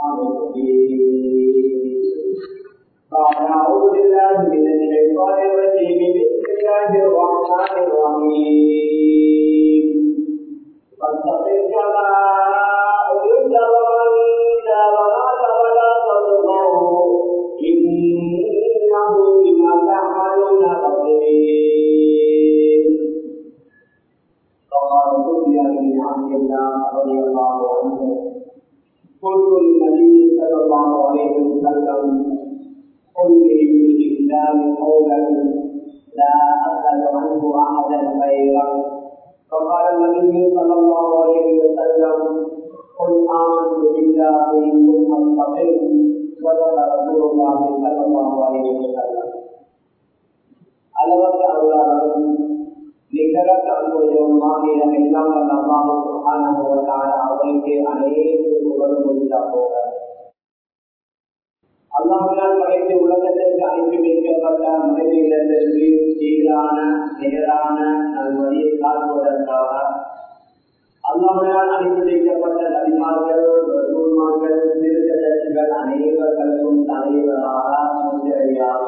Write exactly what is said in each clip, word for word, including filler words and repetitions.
أعوذ بالله من الشيطان الرجيم بسم الله الرحمن الرحيم فاستقم كما أمرت ومن تاب معك ولا تطغوا إنه بما تعملون بصير. وقال سفيان بن عبد الله رضي الله عنه قلت للنبي صلى الله عليه وسلم قل لي في الإسلام قولا لا أسأل عنه أحدا غيرك. فقال النبي صلى الله عليه وسلم قل آمنت بالله ثم استقم. صدق رسول الله صلى الله عليه وسلم. அளவற்ற அருளாளரும் நிகரற்ற அன்புடையவருமாகிய எல்லாம் வல்ல அல்லாஹ் சுப்ஹானஹு வ தஆலா அவனுக்கு அனைத்து புகழும் உரித்தாகுக. அல்லாஹ்வால் படைத்த உலகத்திற்கு அனுப்பி வைக்கப்பட்ட மனிதர்களுக்கு சீரான நேரான நல்வழியை காட்டுவதற்காக அல்லாஹ்வால் அனுப்பி வைக்கப்பட்ட நபிமார்கள், ரசூல்மார்கள், தீர்க்கதரிசிகள் அனைவர்களுக்கும் தலைவராக முன்னிலையாக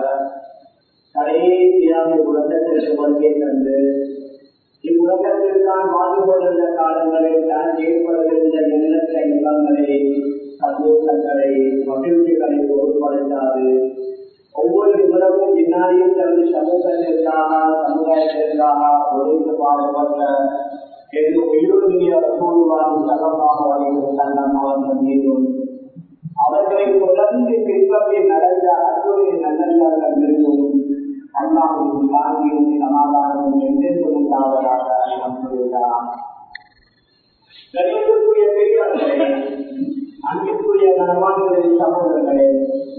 கடைசியாக உலகத்திற்கு வருகை தந்து இவ்வுலகத்தில் தான் வாழ்ந்து கொண்டிருந்த காலங்களில் தான் ஏற்படுகின்ற எண்ணற்ற இன்பங்களை, சந்தோஷங்களை, மகிழ்ச்சிகளை பொருட்படுத்தாது ஒவ்வொரு நிமிடமும் பின்னாடியும் தனது சமூகத்திற்காக சமுதாயத்திற்காக உழைத்து பாடுபட்ட என்று உயிருடைய சூழ்நிலை சகமாக வரைக்கும் தன்னம் அவர்கள் மீதும் அவர்களை தொடர்ந்து பின்பற்றி நடந்த அத்துடைய நல்லடியார்கள் மீதும் அல்லாஹ்வின் சாந்தியும் சமாதானமும் என்றென்று உண்டாவதாக நம்புகிறார். கணிதத்துக்குரிய பெரியார்களே, அன்பிற்குரிய கனவான்களின் சகோதரர்களே,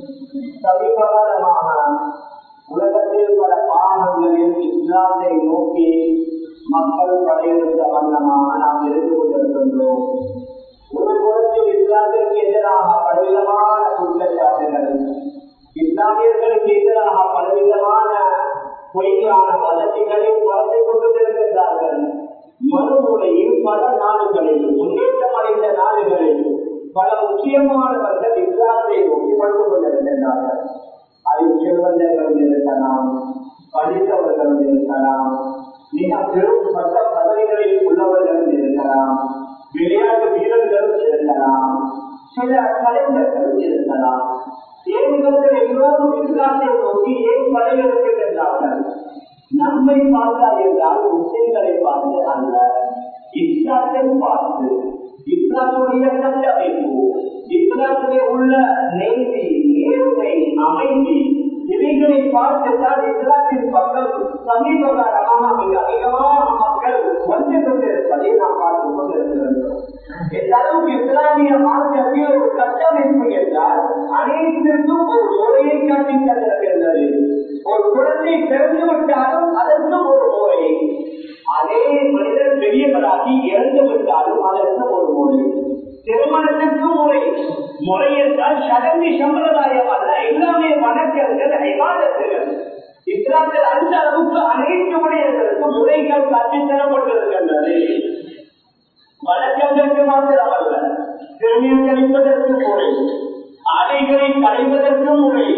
சமீபகாலமாக உலகத்தில் பல பாகங்களில் இஸ்லாத்தை நோக்கி மக்கள் படையெடுத்த வண்ணமாக நாம் இருந்து கொண்டிருக்கின்றோம். ஒரு புறத்தில் இஸ்லாத்திற்கு எதிராக பலவிதமான குற்றச்சாட்டுகள், இஸ்லாமியர்களுக்கு எதிராக பலவிதமான பொய்யான வசதிகளை பரப்பிக் கொண்டிருக்கின்றார்கள். மறுமுறையில் பல நாடுகளில், முன்னேற்றம் அடைந்த நாடுகளில் பல முக்கியமானவர்கள் இஸ்லாத்தை நோக்கி படுத்து கொண்டிருக்கின்றார்கள். அதில் செல்வந்தர்கள் இருக்கலாம், படித்தவர்கள் இருக்கலாம், மிக பெரும் பட்ட பதவிகளில் உள்ளவர்கள் இருக்கலாம், விளையாட்டு வீரர்கள் இருக்கலாம், சில கலைஞர்கள் இருக்கலாம். ஏழைகள் எல்லோரும் இஸ்லாத்தை நோக்கி ஏன் படையெடுக்கின்றார்கள்? நம்மை பார்த்தா என்றால் முஸ்லிம்களை பார்த்து அல்ல, இஸ்லாத்தை பார்த்து, இஸ்லாத்துடைய கட்டமைப்பு, இஸ்லாத்திலே உள்ள நீதி, நேர்மை, அமைதி இவைகளை பார்த்துத்தான் இஸ்லாத்தின் பக்கம் சமீபகாலமாக மிக அதிகமான மக்கள் வந்து கொண்டிருப்பதை நாம் பார்த்துக் கொண்டிருக்கிறோம். எந்த அளவுக்கு இஸ்லாமிய மார்க்கத்தில் ஒரு கட்டமைப்பு என்றால் அனைத்திற்கும் ஒரு முறையை காட்டி தந்திருக்கின்றது. ஒரு குழந்தை பிறந்து விட்டாலும் அதற்கும் ஒரு முறை, அதே மனிதர் பெரியவராகி இறந்து விட்டாலும் அதற்கும் ஒரு முறை, திருமணத்திற்கு முறை. முறை என்றால் சடங்கு சம்பிரதாயம் அல்ல, எல்லாமே வணக்கங்கள், இபாதத்துகள். இஸ்லாத்தில் அந்த அளவுக்கு அனைத்து விடயங்களுக்கு முறைகள் கற்பித்தரப்பட்டிருக்கின்றது. வணக்கங்களுக்கு மாத்திரமல்ல, திருநீர் கழிப்பதற்கு முறை, ஆடைகளை களைவதற்கு முறை,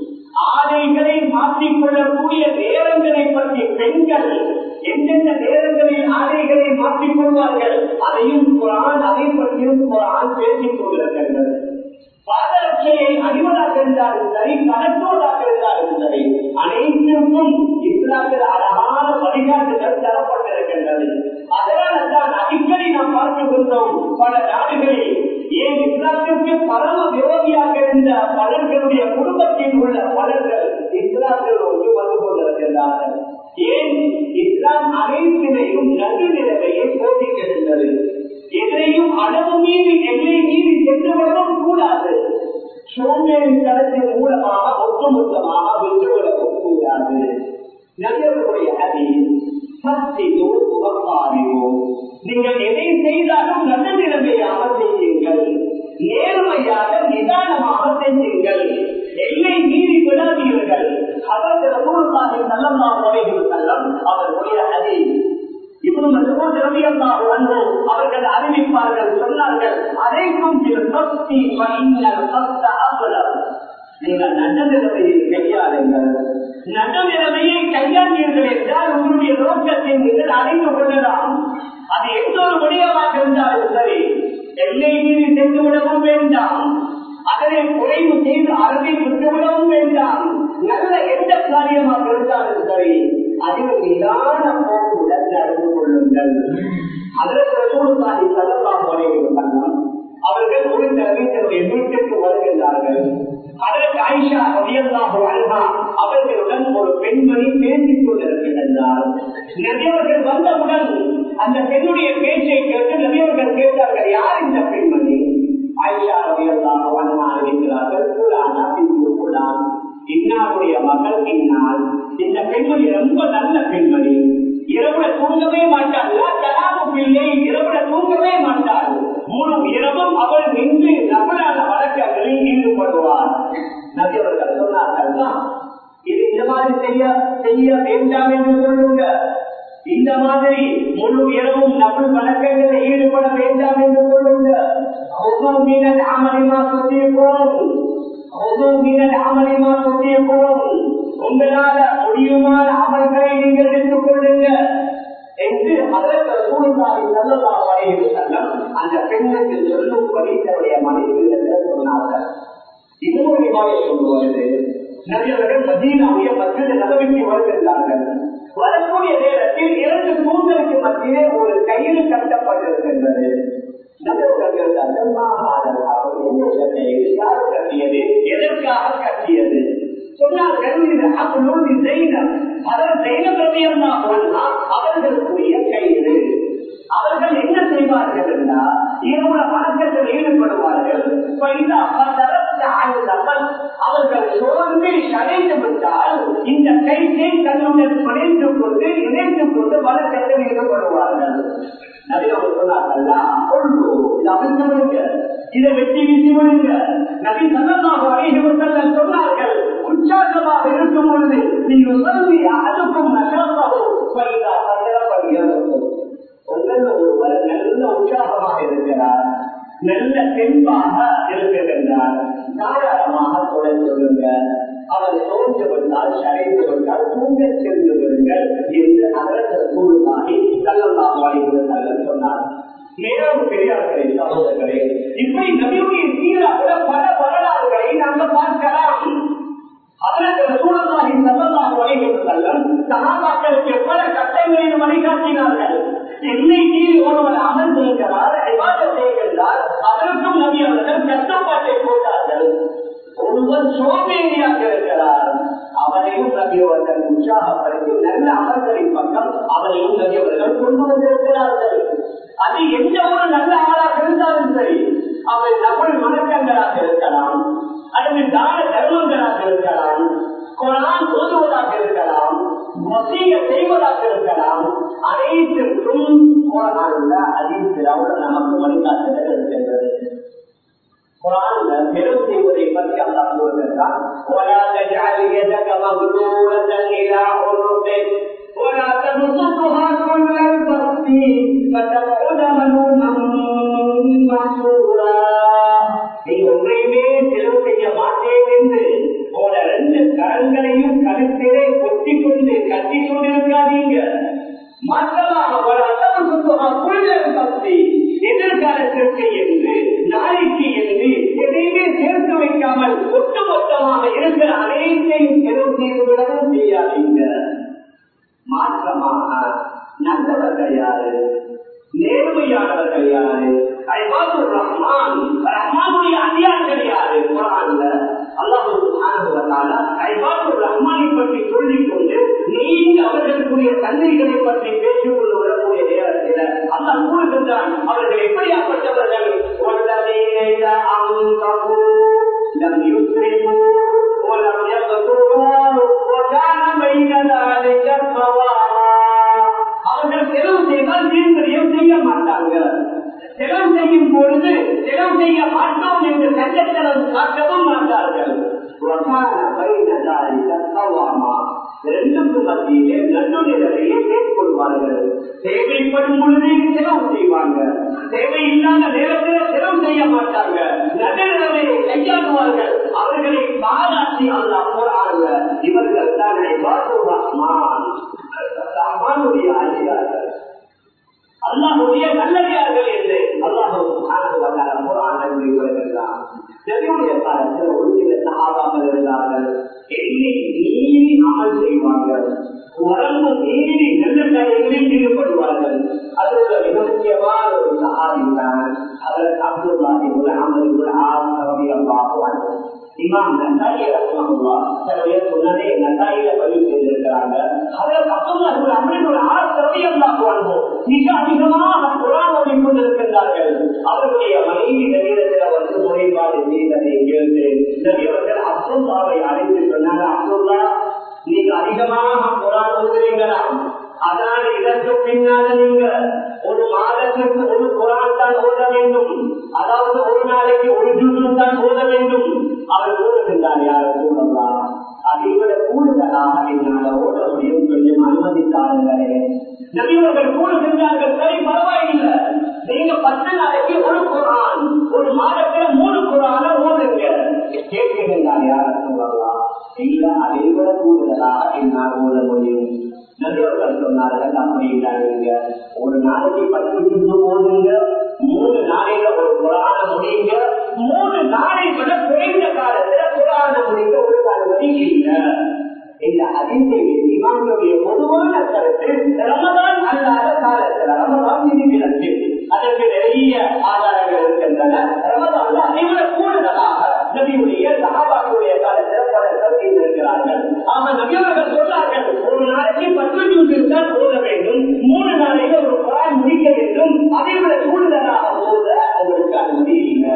ஆடைகளை மாற்றிக்கொள்ளக்கூடிய நேரங்களை பற்றி பெண்கள் எந்தெந்த நேரங்களில் ஆடைகளை மாற்றிக் கொள்வார்கள் அதையும் குர்ஆன், அதை பற்றியும் குர்ஆன் பேசிக் கொண்டிருக்கின்றது. பாதரட்சையை அணிவதாக இருந்தாலும் சரி, கடத்தோடாக இருந்தாலும் சரி, அனைத்திற்கும் இஸ்லாத்தில் அழகான வழிகாட்டுதல் தரப்பட்டிருக்கின்றது. அதனால தான் அடிக்கடி நாம் பார்க்கின்றோம் பல நாடுகளில் ஏன் இஸ்லாத்திற்கு பரம விரோதியாக இருந்த பலர்களுடைய குடும்பத்தில் உள்ள பலர்கள் இஸ்லாத்தில் நோக்கி வந்து கொண்டிருக்கின்றார்கள். ஏன்? இஸ்லாம் அனைத்தினையும் நடு நிலைமையை போதிக்கின்றது. எதையும் அளவு மீறி எல்லை மீறி சென்றுவிடவும் கூடாது. சோம்பேறி தளத்தின் மூலமாக ஒட்டுமொத்தமாக விட்டுவிடவும் கூடாது. நகருடைய ஹதீஸ் சத்தியோ உபகாரியோ, நீங்கள் எதை செய்தாலும் நல்ல நிலைமையாக செய்யுங்கள், நேர்மையாக நிதானமாக செய்யுங்கள், எல்லை மீறி விடாதீர்கள். அதற்கு ரசூலுல்லாஹி ஸல்லல்லாஹு அலைஹி வஸல்லம் அவர்களுடைய ஹதீஸ் இப்னு மஸ்ஊத் ரலியல்லாஹு அன்ஹு அவர்கள் அறிவிப்பார்கள், சொன்னார்கள், அதைக்கும் நீங்கள் நடுநிலைமையை கையாளுங்கள். நடுநிலைமையை கையாண்டீர்கள் என்றால் உங்களுடைய நோக்கத்தை நீங்கள் அடைந்து கொள்ளலாம். அது எந்த ஒரு விடயமாக இருந்தாலும் சரி, எல்லை மீறி சென்று விடவும் வேண்டாம், அதனை குறைவு செய்து அறவை விட்டுவிடவும் வேண்டாம். நல்ல எந்த காரியமாக இருந்தாலும் சரி, அதில் நிதான போக்குடன் நடந்து கொள்ளுங்கள். அதற்கு ரசூலுல்லாஹி ஸல்லல்லாஹு அலைஹி வஸல்லம் அவர்கள் ஒரு தடவை தன்னுடைய வீட்டுக்கு வருகின்றார்கள். அதற்கு ஆயிஷா ரலியல்லாஹு அன்ஹா அவர்களுடன் ஒரு பெண்மணி பேசிக் கொண்டிருக்கின்றார். நபி அவர்கள் வந்தவுடன் அந்த பெண்ணுடைய பேச்சை கேட்டு நபி அவர்கள் கேட்டார்கள், யார் இந்த பெண்மணி? ஆயிஷா ரலியல்லாஹு அன்ஹா அறிவிக்கிறார்கள், குலானா பின்து குலான், இன்னாருடைய மகள் இன்னார். இந்த பெண்மணி ரொம்ப நல்ல பெண்மணி, இரவுல தூங்கவே மாட்டாள். பிள்ளை இரவுல தூங்கவே மாட்டாள். முழு இரவும் அவள் நின்று நபரான வழக்கங்களில் ஈடுபடுவார். நபி அவர்கள் சொன்னார்கள், இது இந்த மாதிரி செய்ய செய்ய வேண்டாம் என்று சொல்லுங்க. இந்த மாதிரி முழு இரவும் நபர் வழக்கங்களில் ஈடுபட வேண்டாம் என்று சொல்லுங்க. உங்களால முடியுமான அமல்களை நீங்கள் எடுத்துக் கொள்ளுங்க என்று அதற்கு ரசூலுல்லாஹி ஸல்லல்லாஹு அலைஹி வஸல்லம் அந்த பெண்ணுக்கு சொல்லும்படி தன்னுடைய மனைவியிடம் சொன்னார்கள். இன்னொரு ரிவாயத் சொல்லுவது, நபி அவர்கள் மதீனாவுடைய மஸ்ஜித் நபவிக்கு வருகின்றார்கள். வரக்கூடிய நேரத்தில் இரண்டு தூண்களுக்கு மத்தியிலே ஒரு கயிறு கட்டப்பட்டிருக்கின்றது. நபி அவர்கள் கேட்டார்கள், என்ன கட்டியது, யார் கட்டியது, எதற்காக கட்டியது? சொன்னார்கள், இது அப்துல் ஜெயினப், அதன் ஜெயினப் ரலியல்லாஹு அன்ஹா அவர்களுக்குரிய கயிறு. அவர்கள் என்ன செய்வார்கள் என்றால், இரவுல வணக்கத்தில் ஈடுபடுவார்கள். அவர்கள் சோர்ந்து கலைந்து விட்டால் இந்த கைத்தை தன்னுடன் பிணைத்துக் கொண்டு இணைத்துக் கொண்டு வணக்கத்தில் ஈடுபடுவார்கள். இதை வெட்டி வீசி விடுங்க. நபி ஸல்லல்லாஹு அலைஹி வஸல்லம் சொன்னார்கள், உற்சாகமாக இருக்கும் பொழுது நீங்கள் சொல்லி அதுக்கும் நகரத்தாகும் உங்கள் ஒருவர் நல்ல உற்சாகமாக இருக்கிறார், நல்ல தெம்பாக இருக்கிறார், தாராளமாக தொடர் சொல்லுங்க. அவர் தோன்று விட்டால் சரைத்து விட்டால் தூங்க சென்று விடுங்கள் என்று அதற்கு சூழ்நாகி ஸல்லல்லாஹு அலைஹி வஸல்லம் சொன்னார். மேலும் பெரியார்களே, சகோதரர்களே, இப்படி நபியுடைய சீராக பல வரலாறுகளை நாங்கள் பார்க்கலாம். அதற்கு ரசூலுல்லாஹி ஸல்லல்லாஹு அலைஹி வஸல்லம் சஹாபாக்களுக்கு பல கட்டளைகளை வழிகாட்டினார்கள். என்னை மீறி ஒருவர் அமல் செய்கிறார், இபாதத் செய்கின்றார், அதற்கும் நபி அவர்கள் கட்டுப்பாட்டை போட்டார்கள். ஒருவர் சோம்பேறியாக இருக்கிறார், அவரையும் நபி அவர்கள் உற்சாகப்படுத்தி நல்ல அமல்களின் பக்கம் அவரையும் நபி அவர்கள் கொண்டு வந்திருக்கிறார்கள். அது எந்த ஒரு நல்ல ஆளாக இருந்தாலும் சரி, அவர் நபர் வணக்கங்களாக இருக்கலாம், அல்லது தான தர்மங்களாக இருக்கலாம், குர்ஆன் ஓதுவதாக இருக்கலாம், வசிய செய்வதாக இருக்கலாம், அனைத்திற்கும் குர்ஆன்ல ஹதீஸ்ல நமக்கு வழிகாட்டுதல் இருக்கின்றது. குர்ஆன்ல பெரும் செய்வதை பற்றி அல்லாஹ் கூறுகிறார், وَلَا تَجْعَلْ يَدَكَ مَغْلُولَةً إِلَى عُنُقِكَ وَلَا تَبْسُطْهَا كُلَّ الْبَسْطِ فَتَقْعُدَ مَلُومًا مَحْسُورًا. நீ ஒன்றையுமே செலவு செய்ய மாட்டேன் என்று உங்களோட ரெண்டு கரங்களையும் கருத்திலே கொத்தி கொண்டு கட்டி கொண்டிருக்காதீங்க. மாற்றமாக ஒரு அளவு பற்றி எதிர்காலத்திற்கு என்று நாளைக்கு என்று எதையுமே சேர்த்து வைக்காமல் ஒட்டுமொத்தமாக இருக்கிற அனைத்தையும் செலவு செய்துவிடவும் செய்யாதீங்க. மாற்றமாக நல்லவர்கள் யாரு, நேர்மையானவர்கள் யாரு, ஐபாதுர் ரஹ்மான், ரஹ்மானுடைய அடியார்கள் யாரு? குர்ஆன்ல அல்லாஹ் சுப்ஹானஹு வ தஆலா ஐபாதுர் ரஹ்மானை பற்றி சொல்லிக் கொண்டு நீங்க அவர்களுக்குரிய தன்மைகளை பற்றி பேசிக் கொண்டு வரக்கூடிய நேரத்தில் அல்லாஹ் கூறுகின்றான், அவர்கள் எப்படியாப்பட்டவர்கள்? வல்லதீன இதா அன்ஃபகு லம் யுஸ்ரிஃபு வ லம் யக்துரு வ கான பைன ذلك ஸவாஆ. அவர்கள் செலவு செய்தால் தீர்க்கரியம் செய்ய மாட்டாங்க, செலவு செய்யும் பொழுது செலவு செய்ய மாட்டோம் என்று சட்டத்தனம் காட்டவும் மாட்டார்கள். ரெண்டுக்கு மத்தியிலே நடுநிலையை மேற்கொள்வார்கள். தேவைப்படும் பொழுது செலவு செய்வாங்க, தேவை இல்லாத நேரத்தில் செலவு செய்ய மாட்டாங்க, நடுநிலையை கையாளுவார்கள். அவர்களை பாராட்டி அல்லாஹ் போறாங்க. இவர்கள் தான் இபாதுர் ரஹ்மான், ரஹ்மானுடைய அடியார்கள், அல்லாஹ்வுடைய நல்லடியார்கள் என்று அல்லாஹ் சுப்ஹானஹு வ தஆலா குர்ஆனில் குறிப்பிடுகிறார். நபியுடைய காலத்தில் ஒரு சில சஹாபாக்கள் இருந்தார்கள், எண்ணி மீறி அமல் செய்வார்கள், வரம்பு மீறி நல்ல காரியங்களில் ஈடுபடுவார்கள். அதோட மிக முக்கியமான ஒரு சஹாபி தான் ஹஜ்ரத் Abdullah ibn Amr ibn As ரலியல்லாஹு அன்ஹு. இமாம் நசாயி ரஹ்மத்துல்லாஹ் தன்னுடைய சுன்னனை நசாயில பதிவு செய்திருக்கிறாங்க. ஹஜ்ரத் Abdullah ibn Amr ibn As ரலியல்லாஹு அன்ஹு மிக அதிகமாக குர்ஆன் ஓதிக் கொண்டிருக்கிறார்கள். அவருடைய மனைவி நபியிடத்தில் வந்து முறைப்பாடு செய்ததை கேட்டு நபி அவர்கள் அப்துல்லாவை அழைத்து சொன்னாங்க, அப்துல்லா நீங்க அதிகமாக குர்ஆன் ஓதுறீங்களா? அதனால் இதற்கு பின்னால நீங்க ஒரு மாதத்திற்கு ஒரு குர்ஆன் தான் ஓத வேண்டும், அதாவது ஒரு நாளைக்கு ஒரு ஜுஸு தான் ஓத வேண்டும். அவர் ஓடுகின்றார், யாரும் கூடலாம், அதை விட கூடுதலாக என்னால் ஓட முடியும், கொஞ்சம் அனுமதித்தார்களே. நபியவர்கள் கூடுகின்றார்கள், சரி பரவாயில்லை, நீங்க பத்து நாளைக்கு ஒரு குர்ஆன், ஒரு மாதத்துல மூணு குர்ஆனை ஓதுங்க. கேட்கின்றார், யாரும் சொல்லலாம், இல்ல அதை விட கூடுதலாக என்னால் ஓத முடியும். நபியவர்கள் சொன்னார்கள், அப்படி இல்லாதீங்க, ஒரு நாளைக்கு பத்து ஜுஸு ஓதுங்க, மூணு நாளையில ஒரு குர்ஆன முடியுங்க, மூணு நாளை விட குறைந்த காலத்துல குர்ஆன முடிக்க ஒரு அனுமதி இல்லை. இந்த ஹதீஸை இமாம்களுடைய பொதுவான கருத்து ரமதான் அல்லாத காலத்துல, ரமதான் விதிவிலக்கு, அதற்கு நிறைய ஆதாரங்கள் இருக்கின்றன. ரமதான்ல அதை விட கூடுதலாக நபியுடைய சஹாபாக்களுடைய காலத்தில் பலர்கள் செய்திருக்கிறார்கள். ஆனா நபியவர்கள் சொன்னார்கள், ஒரு நாளைக்கு பத்து ஜுஸு தான் ஓத வேண்டும், மூணு நாளைக்கு ஒரு குர்ஆன் முடிக்க வேண்டும், அதை விட கூடுதலாக ஓத அவருக்கு அனுமதி இல்லை.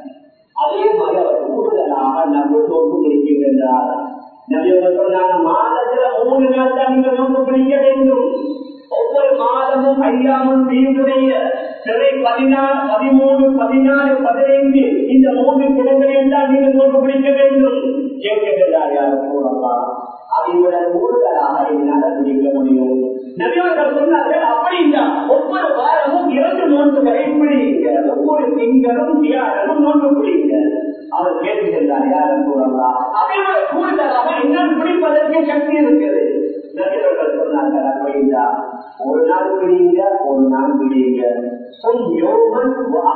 அதே மாதிரி அவர் கூடுதலாக நபு நோக்கு பிடிக்கின்றார். நபியவர்கள் சொன்னாங்க, மாதத்துல மூணு நாள் தான் நீங்க நோக்கு பிடிக்க வேண்டும். ஒவ்வொரு மாதமும் ஐயாமும் தீவுடைய சிறை பதினாறு பதிமூணு பதினாறு பதினைந்து இந்த மூன்று கிழமையில் தான் நீங்கள் நோக்கு பிடிக்க வேண்டும். கேட்கின்றார், யாரும் கூறலாம், அதை விட கூடுதலாக என்னால் பிடிக்க முடியும். நபியவர்கள் சொன்னார்கள், அப்படின்னா ஒவ்வொரு வாரமும் இரண்டு நோன்புகளை பிடிங்க, ஒவ்வொரு திங்களும் வியாழனும் நோன்பு பிடிங்க. அவர் கேட்கின்றார், யாரும் கூறலாம், அதை விட கூடுதலாக என்னால் பிடிப்பதற்கு சக்தி இருக்குது. நபியவர்கள் சொன்னார்கள், அப்படின்னா ஒரு நாள் பிடிங்க, ஒரு நாள் பிடிங்க, சொல் யோகன்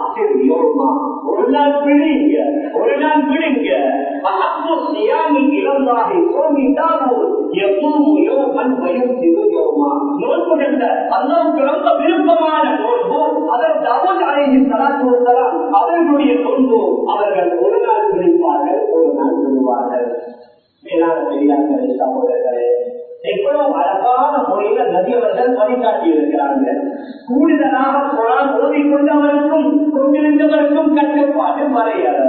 யோகமா, ஒரு நாள் பிடிங்க, ஒரு நாள் பிடிங்க. இளந்தாகி சோமிட்டாகும் எப்பவும் யோகன் பயம் சிறு யோகமா, நோன்புகின்ற அல்லாவுக்கு ரொம்ப விருப்பமான நோன்பு, அதற்கு அவர் அழைந்து தலாத்துவலாம் அவர்களுடைய நோன்பு. அவர்கள் ஒரு நாள் பிடிப்பார்கள், ஒரு நாள் விடுவார்கள். மேலான பெரியார்களே, சகோதரர்களே, எவ்வளவு அழகான முறையில நபியவர்கள் வழிகாட்டி இருக்கிறாங்க. கூடுதலாக குர்ஆன் ஓதிக்கொண்டவருக்கும் கொண்டிருந்தவருக்கும் கட்டுப்பாடு வரையற,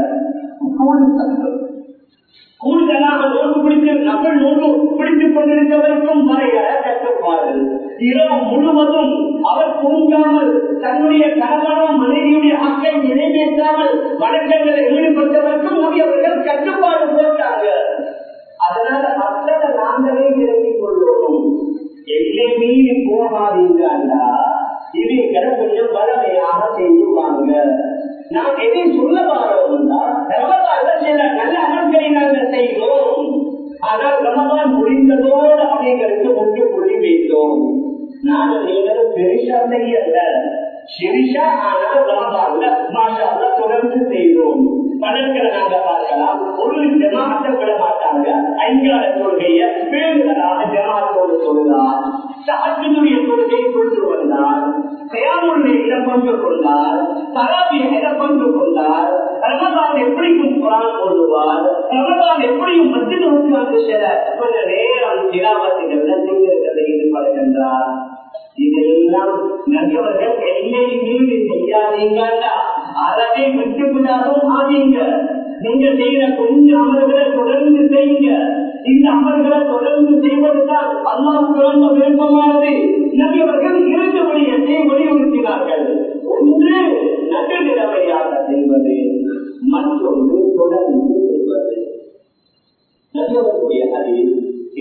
கூடுதலாக நோன்பு பிடிக்க நபர் நோன்பு பிடித்துக் கொண்டிருந்தவருக்கும் வரையற கட்டுப்பாடு. இரவு முழுவதும் அவர் தூங்காமல் தன்னுடைய கணவனும் மனைவியுடைய ஹக்கை நிறைவேற்றாமல் வணக்கங்களை ஈடுபட்டவருக்கும் நபியவர்கள் கட்டுப்பாடு போட்டாங்க. அதனால மக்களை நாங்களே விலக்கிக் கொள்வோம், எல்லை மீறி போகாதீங்கண்டா இவங்களை கொஞ்சம் வளமையாக செய்வாங்க. நாம் எதை சொல்ல வாரோம்னா, ரமதான் சில நல்ல அமல்களை நாங்கள் செய்வோம், ஆனால் ரமதான் முடிந்ததோடு அவைகளுக்கு முற்றுப்புள்ளி வைத்தோம். நாங்கள் நீங்களும் பெரிசா செய்யல, சிரிஷா, ஆனால் ரமதான்ல மாஷால்ல தொடர்ந்து செய்வோம். பலன்களை நாங்க பார்க்கலாம். ஒரு ஜமாத்தை விட மாட்டாங்க, ஐங்கால கொள்கையை பேருந்தலாக ஜமாத்தோடு சொல்லுவார், சாத்தினுடைய கொள்கையை கொண்டு வந்தார், கயாமுடைய இடம் கொண்டு கொண்டார், தராவிய இடம் கொண்டு கொண்டார். ரமதான் எப்படியும் குர்ஆன் ஓதுவார், ரமதான் எப்படியும் மத்திய நோக்கு சில கொஞ்ச நேரம் திலாவத்துகள்ல சிங்கர்களை ஈடுபடுகின்றார். இதெல்லாம் நபியவர்கள் எல்லை மீறி செய்யாதீங்கடா, அறவே விட்டுவிடாதும் ஆதீங்க. நீங்க செய்யற கொஞ்சம் அமல்களை தொடர்ந்து செய்யுங்க. இந்த அமல்களை தொடர்ந்து செய்வதுதான் அல்லாஹ்வுக்கு ரொம்ப விருப்பமானது. நபியவர்கள் இரண்டு வழியத்தை வலியுறுத்தினார்கள். ஒன்று நடுநிலைமையாக செய்வது, மற்றொன்று தொடர்ந்து செய்வது. நபியவர்களுடைய ஹதீஸ்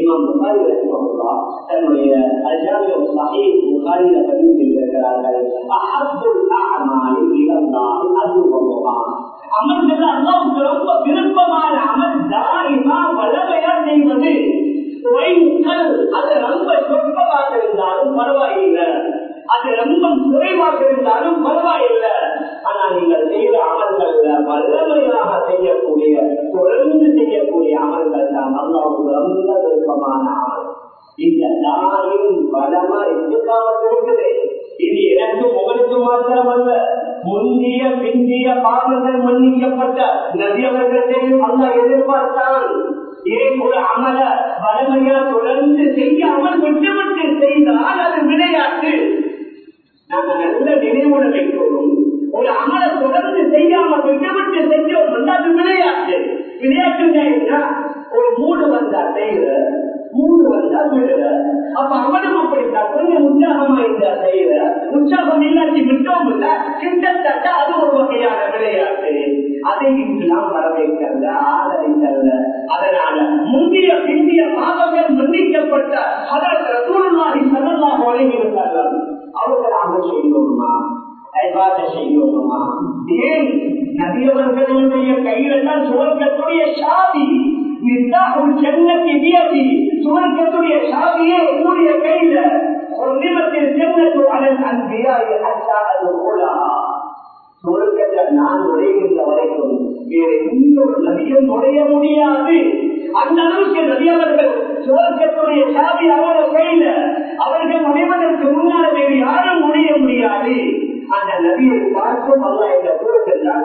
இமாம் புகாரி ரஹ்மத்துல்லாஹ் தன்னுடைய அல்-ஜாமிஉ ஸஹீஹ் புகாரியில பதிவு செய்திருக்கிறார்கள். அஹப்புல் அஅமாலி இலல்லாஹி அஸ்ஸுவஹா, அமல்கள் அல்லாஹ்வுக்கு ரொம்ப விருப்பமான அமல் தாயிமா வல்லமையா செய்வது. அது ரொம்ப சொற்பமாக இருந்தாலும் பரவாயில்லை, அது ரொம்ப குறைவாக இருந்தாலும் பரவாயில்லை. ஆனா நீங்கள் செய்த அமல்கள்ல வல்லமையாக செய்யக்கூடிய தொடர்ந்து செய்யக்கூடிய அமல்கள் தான் அல்லாஹ்வுக்கு ரொம்ப விருப்பமான அமல். இந்த தாயின் பலமா எதுக்காக இருக்குது? இது எனக்கு உங்களுக்கு மாத்திரமல்ல, முந்திய பிந்திய பாவங்கள் மன்னிக்கப்பட்ட நபி அவர்களையும் அல்லாஹ் எதிர்பார்த்தான். ஏன் ஒரு அமல வலிமையா தொடர்ந்து செய்யாமல் விட்டுவிட்டு செய்தால் அது விளையாட்டு. நாங்கள் நல்ல நினைவுட வைக்கிறோம். ஒரு அமல தொடர்ந்து செய்யாமல் விட்டுவிட்டு செஞ்சோம், அது விளையாட்டு. விளையாட்டு ஒரு மூடு வந்தா செய்யற, மூடு வந்தா விடுற. அப்ப அவனும் அப்படித்தான் கொஞ்சம் உற்சாகமா இருந்தா செய்யற, உற்சாகம் இல்லாட்டி விட்டோம் இல்ல, கிட்டத்தட்ட அது ஒரு வகையான விளையாட்டு. அதை இங்கெல்லாம் வரவேற்கிறத ஆதரிக்கல்ல. அதனால முந்திய பிந்திய பாவங்கள் மன்னிக்கப்பட்ட அதற்கு ரசூலுல்லாஹி ஸல்லல்லாஹு அலைஹி வஸல்லம் அவர்கள் அமல் செய்யணுமா, இபாதத் செய்யணுமா? ஏன் நபியவர்களுடைய கையில தான் சுவர்க்கத்துடைய சாவி, மிஃப்தாஹுல் ஜன்னத்தி பியதி, சுவர்க்கத்துடைய சாவியே உங்களுடைய கையில. உர்ரிமத்தில் ஜன்னத்து அலல் அன்பியாஇ ஹத்தா அதுகுலஹா, சுவர்க்கத்தை நான் நுழைகின்ற வரைக்கும் வேறு எந்த ஒரு நபியும் நுழைய முடியாது. அந்த அளவுக்கு நபியவர்கள் சுவர்க்கத்துடைய சாவி அவர்கள் கையில. அவர்கள் நுழைவதற்கு முன்னால் வேறு யாரும் நுழைய முடியாது. அந்த நபியை பார்க்கும் அல்லாஹ் இந்த கூறுகின்றான்,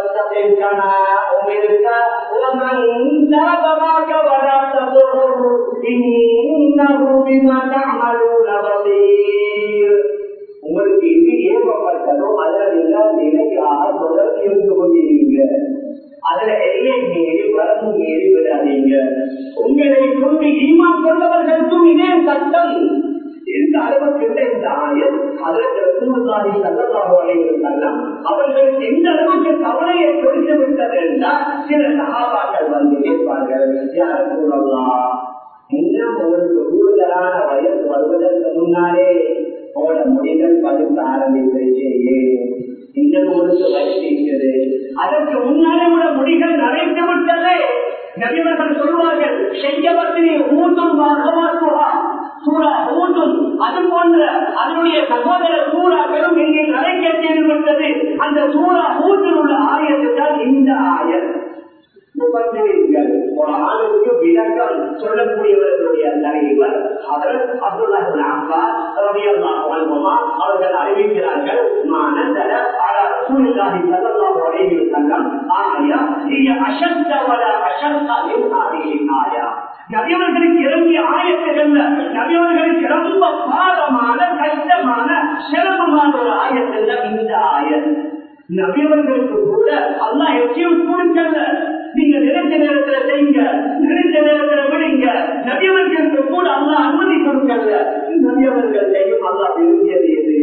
உங்களுக்கு இது ஏற்பட்டதோ அதில் எல்லாம் நிலையாக தொடர்ந்து இருந்து கொண்டிருங்க. அதுல எல்லை மீறி வரம்பு மீறி விடாதீங்க. உங்களை கொண்டு ஈமான் கொண்டவர்களுக்கும் இதே சட்டம். எந்த அளவுக்கு இந்த ஆயர் அதற்கு ரசூலுல்லாஹி ஸல்லல்லாஹு அலைஹி வஸல்லம் அவர்களுக்கு எந்த அளவுக்கு கவலையை கொடுத்து விட்டது என்றால், சில சஹாபாக்கள் வந்து கேட்பார்கள், யா ரசூலல்லாஹ், இன்னும் உங்களுக்கு கூடுதலான வயசு வருவதற்கு முன்னாலே உங்களோட முடிகள் படுத்த ஆரம்பிச்சிருச்சு, இன்னும் உங்களுக்கு வயசு இருக்கிறது, அதற்கு முன்னாலே கூட முடிகள் நரைத்து விட்டது. நபியவர்கள் சொல்வார்கள், செய்யவத்திலே ஊட்டும் வாகமாக்குவா சூறா ஊட்டும், அது போன்ற அதனுடைய சகோதர சூறாக்களும் இங்கே நரைக்கேற்பட்டது. அந்த சூறா ஊட்டில் உள்ள ஆயத்து தான் இந்த ஆயர். முபஸ்ஸிரீன்கள் ஒரு ஆளுக்கு விளக்கம் சொல்லக்கூடியவர்களுடைய தலைவர் ஹஜ்ரத் அப்துல்லாஹ் இப்னு அப்பாஸ் ரலியல்லாஹு அன்ஹுமா அவர்கள் அறிவிக்கிறார்கள், மானதல அலா ரசூலில்லாஹி ஸல்லல்லாஹு அலைஹி வஸல்லம் ஆயா ஹிய அஷத்த வலா அஷத்த மின் ஹாதிஹி ஆயா. நபியவர்களுக்கு இறங்கிய ஆயத்துகள்ல நபியவர்களுக்கு ரொம்ப பாரமான கஷ்டமான சிரமமான ஒரு ஆயத்துல இந்த ஆயத். நபியவர்களுக்கு கூட அல்லாஹ் எச்சரிக்கை கொடுக்கல, நீங்க நினைச்ச நேரத்துல செய்யுங்க, நினைச்ச நேரத்துல விடுங்க. நபியவர்களுக்கு கூட அல்லாஹ் அனுமதி கொடுக்கல. நபியவர்கள் செய்யும் அல்லாஹ் விரும்பியது எது?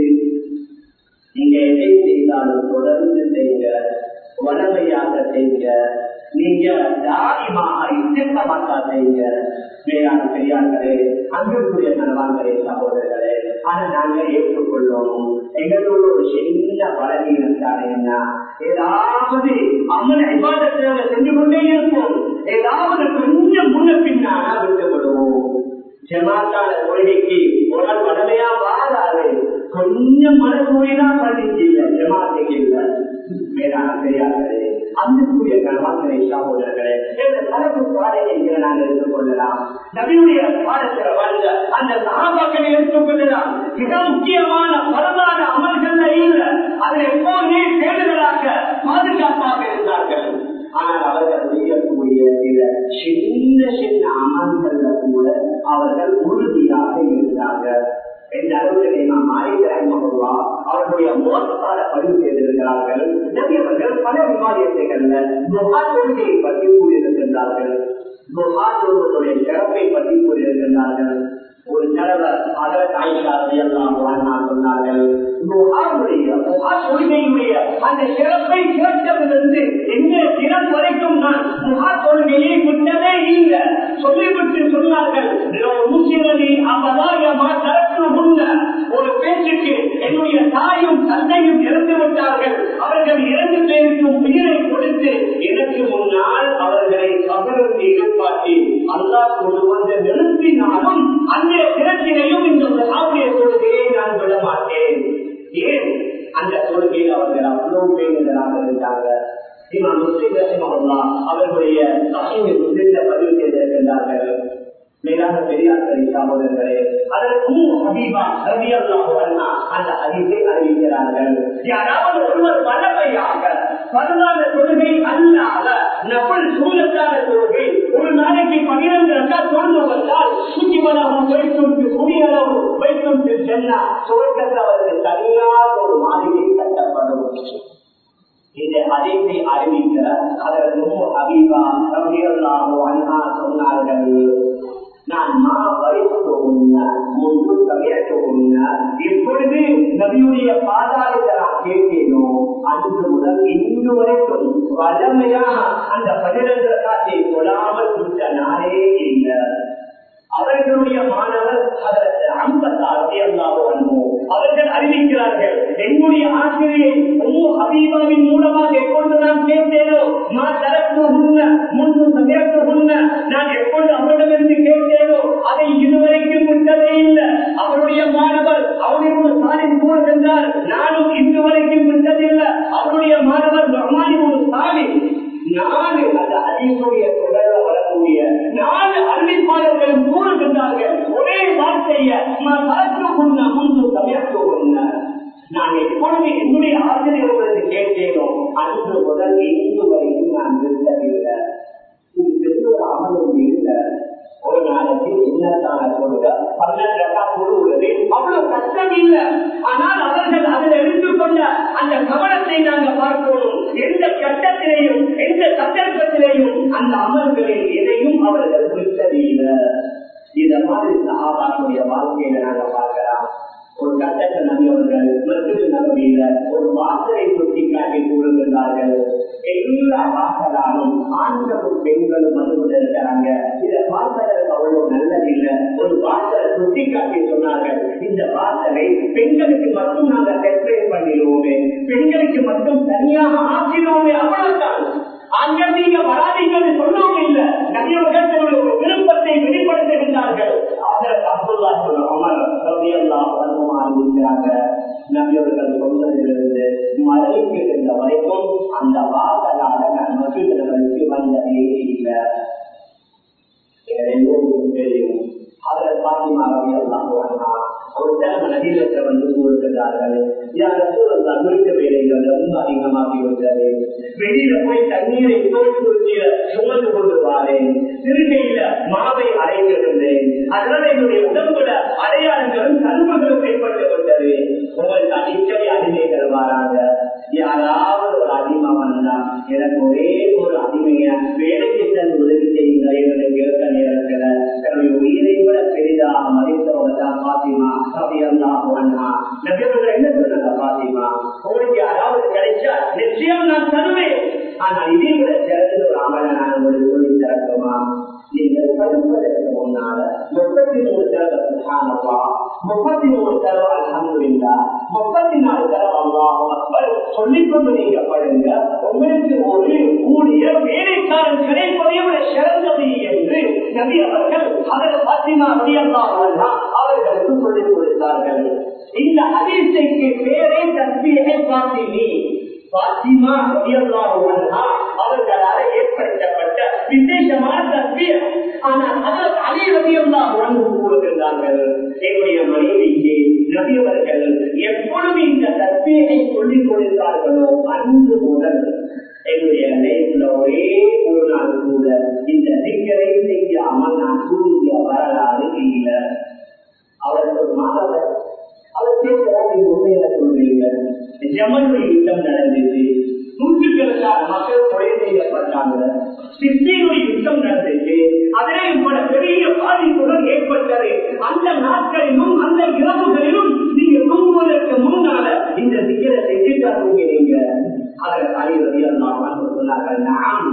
நீங்க எதை செய்தாலும் தொடர்ந்து செய்யுங்க, வளமையாக செய்யுங்க, நீங்க தாரிமாக இச்சக்கமாக்கா செய்யுங்க. வேளாண் பெரியார்களே, அன்பிற்குரிய கணவான்களே, சகோதரர்களே, ஆனா நாங்க ஏற்றுக்கொள்ளணும். எங்களோட ஒரு சின்ன பலவீனம் தானேன்னா, ஏதாவது அம்மன் இபாதத்தை செஞ்சு கொண்டே இருப்போம், ஏதாவது கொஞ்சம் முன்ன பின்னானா விட்டுவிடுவோம். ஜமாத்தான கொள்கைக்கு ஒரு நாள் வடமையா வாராது, கொஞ்சம் மனசூரிதான் பண்ணிச்சு இல்லை, ஜமாத்துக்கு இல்லை. வேளாண் பெரியார்களே, அன்புக்குரிய கணவான்களே, சகோதரர்களே, இந்த தலைப்பு பாடையை நாங்கள் எடுத்துக்கொள்ளலாம். நபியுடைய பாடத்தில் வாழ்ந்த அந்த சஹாபாக்களை எடுத்துக்கொள்ளலாம். மிக முக்கியமான பரவான அமல்கள் இல்லை, அதில் எப்போதுமே தேடுதலாக பாதுகாப்பாக இருந்தார்கள். ஆனால் அவர்கள் செய்யக்கூடிய சில சின்ன சின்ன அமல்கள்ல கூட அவர்கள் உறுதியாக இருந்தார்கள். எந்த அளவுக்கு நாம் ஆயிரத்தி அவர்களுடைய மோசத்தால பதிவு செய்திருக்கிறார்கள். நபியவர்கள் பல விவாதியத்தைகள்ல முகா தொழுகையை பற்றி கூறியிருக்கின்றார்கள், முகா தொழுகையுடைய சிறப்பை பற்றி கூறியிருக்கின்றார்கள். ஒரு தலைவர் அதற்கு ஆயிஷாவை எல்லாம் சொன்னார்கள், முகாவுடைய முகா தொழுகையுடைய அந்த சிறப்பை கேட்டதிலிருந்து எந்த தினம் வரைக்கும் நான் முகா தொழுகையை விட்டதே இல்லை. சொல்லிவிட்டு சொன்னார்கள், ஒரு பேச்சுக்கு என்னுடைய தாயும் தந்தையும் இறந்து விட்டார்கள். அவர்கள் இரண்டு பேருக்கும் உயிரை கொடுத்து எனக்கு முன்னால் அவர்களை கபருக்கு எழுப்பாட்டி அல்லாஹ் கொண்டு வந்து நிறுத்தினாலும் அந்த தினத்தினையும் இந்த சஹாபிய தொழுகையை நான் விட மாட்டேன். ஏன்? அந்த தொழுகையில் அவர்கள் அவ்வளவு பேருந்தராக இருந்தாங்க. இமாம் முஸ்லிம் ரஹிமஹுல்லாஹ் அவர்களுடைய சஹீஹ் முஸ்லிம்ல பதிவு செய்திருக்கின்றார்கள். மேலான பெரியார்களே, சகோதரர்களே, அதற்கு ஹபீபா ரலியல்லாஹு அன்ஹா அந்த ஹதீஸை அறிவிக்கிறார்கள். யாராவது ஒருவர் வல்லமையாக பரவான தொழுகை அல்லாத நபல் சூழத்தான தொழுகை ஒரு நாளைக்கு பன்னிரண்டு ரக்காத் தொழுது வந்தால் சுத்திமனாகும் வைக்கும் குடியளவு வைக்கும் சென்னா சுவர்க்கத்தில் அவருக்கு தனியாக ஒரு மாளிகை கட்டப்படும். இந்த ஹதீஸை அறிவிக்கிற அதற்கு ஹபீபா ரலியல்லாஹு அன்ஹா சொன்னார்கள், நான் மா வயசுள்ள முன்பு சமயத்துள்ள இப்பொழுது நபியுடைய பாதாளத்தை நான் கேட்டேனோ அன்று முதல் இன்று வரைக்கும் வளமையாக அந்த பன்னிரண்டு ரக்காத்தை கொள்ளாமல் விட்ட நாளே இல்லை. அவர்களுடைய மாணவர் அவர்கள் அறிவிக்கிறார்கள், என்னுடைய ஆசிரியை ஹபீபாவின் மூலமாக எப்பொழுது நான் கேட்டேனோ மா தரப்பு உண்ண முன்பு சமயத்து உண்ண நான் எப்பொழுது அவரிடமிருந்து கேட்டேனோ அதை இதுவரைக்கும் விட்டதே இல்லை. அவருடைய மாணவர் அவருக்கு சாலின் கூட சென்றார், நானும் இதுவரைக்கும் விட்டதில்லை. அவருடைய மாணவர் ரஹ்மானி ஒரு சாலி நாலு அந்த அதிகமுடைய தொடர்பு வரக்கூடிய நாலு அறிவிப்பாளர்களும் கூறுகின்றார்கள் ஒரே வார்த்தையை முன்பு சமயத்து உண்ண நான் எப்பொழுது என்னுடைய ஆசிரியர்களுக்கு கேட்டேனோ அன்று முதல் இன்று வரைக்கும் நான் விட்டதில்லை. இது பெரிய ஒரு அமலும் இல்லை. ஒரு நாளைக்கு சின்னத்தான கொடுக்க பன்னெண்டு ரக்காத் உள்ளது, அவ்வளவு கஷ்டம் இல்லை. ஆனால் அவர்கள் அதில் எடுத்துக்கொண்ட அந்த கவனத்தை நாங்கள் பார்க்கணும். எந்த கட்டத்திலேயும் எந்த சந்தர்ப்பத்திலேயும் அந்த அமல்களில் எதையும் அவர்கள் விட்டதில்லை. இத மாதிரி சஹாபாக்களுடைய வாழ்க்கையில நாங்க பார்க்கலாம். ஒரு கட்டத்தை நபி அவர்கள் மற்றொரு நபியில ஒரு வாசலை சுட்டி காட்டி கூறுகின்றார்கள். எல்லா வாசலாலும் ஆண்களும் பெண்களும் வந்து கொண்டிருக்கிறாங்க. இதை பார்ப்பதற்கு அவ்வளவு நல்லதில்லை. ஒரு வாசலை சுட்டி காட்டி சொன்னார்கள், இந்த வாசலை பெண்களுக்கு மட்டும் நாங்கள் செப்பரேட் பண்ணிடுவோமே, பெண்களுக்கு மட்டும் தனியாக ஆக்கிடுவோமே, அவ்வளவுதான். ஆண்கள் நீங்க வராதீங்கன்னு சொல்லவும் இல்லை. நபியவர்கள் தங்களுடைய ஒரு விருப்பத்தை வெளிப்படுத்துகின்றார்கள். அதற்கு அப்துல்லாஹ் இப்னு உமர் ரலியல்லாஹு அன்ஹு அறிவிக்கிறாங்க, நபியவர்கள் சொன்னதிலிருந்து மலைக்கு சென்ற வரைக்கும் அந்த வாசலாக நான் மசூதிகளுக்கு வந்ததே இல்லை. எல்லோருக்கும் தெரியும். அதற்கு பாத்திமா ரலியல்லாஹு அன்ஹா ஒரு தடவை நபியிடத்தை வந்து கூறுகிறார்கள், வீட்டு வேலைகள் ரொம்ப அதிகமாகி விட்டது. வெளியில போய் தண்ணீரை தோற்று சுமந்து கொண்டு வாரேன், திருகையில மாவை அடைந்திருந்தேன், அதனால என்னுடைய உடம்புல அடையாளங்களும் கரும்புகளும் ஏற்பட்டு விட்டது. உங்களுக்கு அடிக்கடி அடிமைகள் வராங்க. யாராவது ஒரு அடிமை வந்தா எனக்கு ஒரே ஒரு அடிமைய வேலைக்கு சென்று உதவி செய்யுங்க, எங்களுக்கு இருக்க நேரத்துல தன்னுடைய உயிரை விட பெரிதாக மதித்தவங்க தான் பாத்திமா ரலியல்லாஹு அன்ஹா. நபியவர்கள் என்ன சொன்னாங்க, பாத்திமா உங்களுக்கு யாராவது கிடைச்சா நிச்சயம் நான் தருவேன், ஆனால் இதை விட சிறந்த ஒரு அமலை நான் உங்களுக்கு சொல்லி தரட்டுமா? நீங்கள் படுப்பதற்கு முன்னால முப்பத்தி மூணு தடவை சுப்ஹானல்லாஹ், முப்பத்தி மூணு தடவை அல்ஹம்துலில்லாஹ், முப்பத்தி நாலு தடவை அல்லாஹு அக்பர் சொல்லிக்கொண்டு நீங்க படுங்க. உங்களுக்கு ஒரு கூடிய வேலைக்காரன் கிடைப்பதை விட சிறந்தது என்று நபி அவர்கள் அதற்கு பாத்திமா ரலியல்லாஹு அன்ஹா அவர்களுக்கு சொல்லிக் கொடுத்தார்கள். இந்த ஹதீஸுக்கு பேரே தஸ்பீஹே பாத்திமி. பாத்திமா ரலியல்லாஹு அன்ஹா அவர்களால் ஏற்படுத்தப்பட்ட விசேஷமான தஸ்பீஹ். ஆனால் அதற்கு அலி ரலியல்லாஹு அன்ஹு கூறுகிறார்கள், என்னுடைய மனைவிக்கு நபி அவர்கள் எப்பொழுது இந்த தஸ்பீஹை சொல்லிக் கொடுத்தார்களோ அன்று முதல் என்னுடைய லைஃப்ல ஒரே ஒரு நாள் கூட இந்த திக்கரை செய்யாமல் நான் கூறிய வரலாறு இல்லை. அவர்கள் மாணவர் அவர் கேட்கிறார், நீங்க உண்மையில சொல்றீங்க, ஜமலுடைய யுத்தம் நடந்துச்சு, நூற்றுக்கணக்கான மக்கள் கொலை செய்யப்பட்டாங்க, சித்தியுடைய யுத்தம் நடந்துச்சு, அதிலே பல பெரிய பாதிப்புகள் ஏற்பட்டது. அந்த நாட்களிலும் அந்த இரவுகளிலும் நீங்க தூங்குவதற்கு முன்னால இந்த திக்கரை செஞ்சுட்டா தூங்கிறீங்க. அதற்கு அலி ரலியல்லாஹு அன்ஹு சொன்னார்கள், நாம்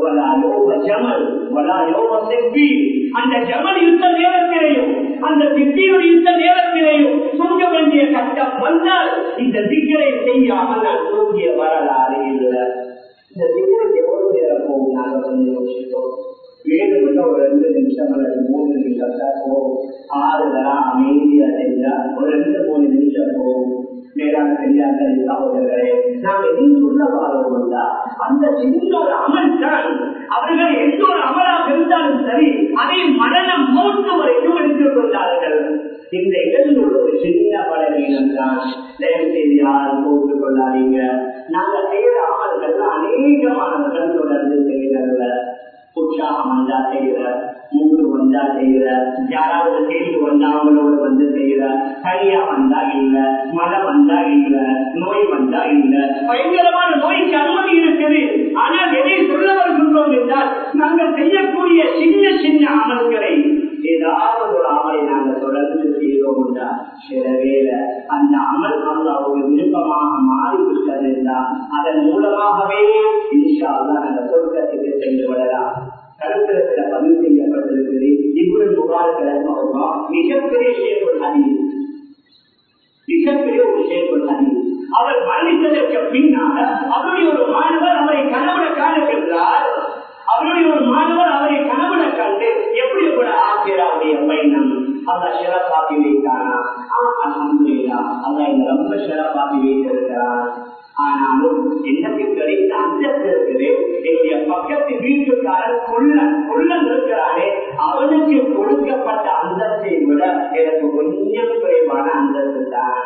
அந்த ஜமல் யுத்த நேரத்திலேயும் அந்த திட்டியுடைய யுத்த நேரத்திலேயும் தூங்க வேண்டிய கட்டம் வந்தால் இந்த திக்கரை செய்யாமல் நான் தூங்கிய வரலாறு இல்லை. இந்த திக்கரைக்கு எவ்வளவு நேரம் போகும் நாங்கள் வந்து யோசித்தோம். வேணும்னா ஒரு ரெண்டு நிமிஷம் அல்லது மூணு நிமிஷம் தான் போகும். ஆறுதலா அமைதியா செஞ்சா ஒரு ரெண்டு மூணு நிமிஷம் போகும். மேலான பெரியார்கள் சகோதரர்களே, நாம் எதையும் சொல்ல வாரோம்னா அந்த சின்ன ஒரு அமல் தான் அவர்கள் எந்த ஒரு அமலாக இருந்தாலும் சரி அதை மரணம் மூன்று வரைக்கும் எடுத்துக் கொண்டார்கள். இந்த இடத்தில் ஒரு சின்ன பலவீனம் தான். தயவு செய்து யாரும் போட்டுக் கொள்ளாதீங்க. நாங்கள் செய்யற அமல்கள் அநேகமானவர்கள் தொடர்ந்து செய்கிறார்கள். உற்சாகம் வந்தா செய்கிற, மூன்று வந்தா செய்கிற, யாராவது செய்து வந்தா அவங்களோட வந்து செய்கிற, தனியா வந்தா இல்ல, மழை வந்தா இல்ல, நோய் வந்தா இல்ல, பயங்கரமான நோய்க்கு அனுமதி இருக்குது. ஆனால் எதை சொல்ல வருகின்றோம் என்றால் நாங்கள் செய்யக்கூடிய சின்ன சின்ன அமல்களை ஏதாவது ஒரு அமலை நாங்கள் தொடர்ந்து செய்தோம் என்றால் சில வேலை அந்த அமல் அல்லாஹ்வுக்கு விருப்பமாக மாறிவிட்டது என்றால் அதன் மூலமாகவே இன்ஷா அல்லாஹ் அந்த சொர்க்கத்துக்கு சென்று விடலாம். கருத்திரத்தில் பதிவு செய்யப்பட்டிருக்கிறது. இப்னு முபாரக் ரஹ்மஹுல்லாஹ் மிகப்பெரிய ஷேகுல் ஹதீஸ், மிகப்பெரிய ஒரு ஷேகுல் ஹதீஸ். அவர் மரணித்ததற்கு பின்னால அவருடைய ஒரு மாணவர் அவரை கனவுல காணுகின்றார். அவருடைய ஒரு மாணவர் அவரை கனவுல கண்டு எப்படி கூட ஆசிரியருடைய பயணம் அல்ல சிறப்பாக்கி வைத்தானா? அல்ஹம்துலில்லாஹ், அல்ல இந்த ரொம்ப சிறப்பாக்கி வைத்திருக்கிறார். ஆனாலும் எனக்கு கிடைத்த அந்தஸ்து இருக்குது. என்னுடைய பக்கத்து வீட்டுக்காரர் கொள்ளன் கொள்ளன் இருக்கிறானே, அவனுக்கு கொடுக்கப்பட்ட அந்தஸ்தை விட எனக்கு கொஞ்சம் குறைவான அந்தஸ்து தான்.